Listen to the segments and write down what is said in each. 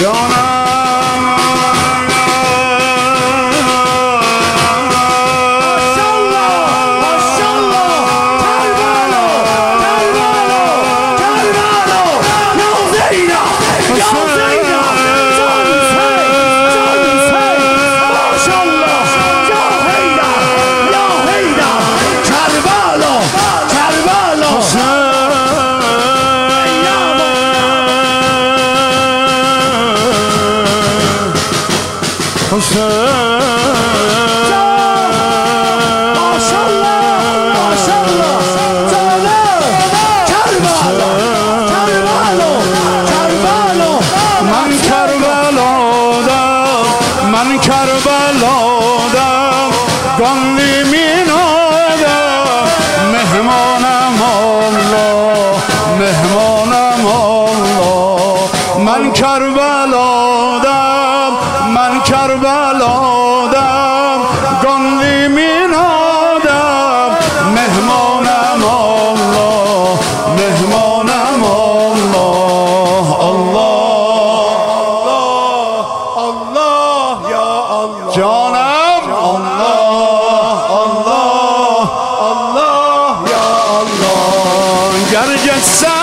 من کربلادم گاندی مینادم مهمانم الله مهمانم الله من کربلادم گاندی مینادم مهمانم الله مهمانم الله الله جانم الله الله الله یا الله گرگک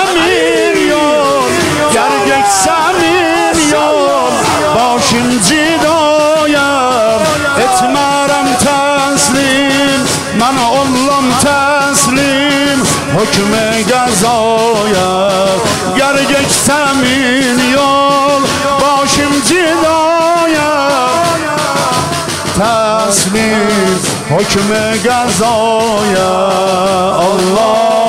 سمیر یار باشیم جدایم اتمارم تسلیم من اولم تسلیم حکم قضایم گرگک سمیر یار باشیم جدایم تسلیم حکم قضایم الله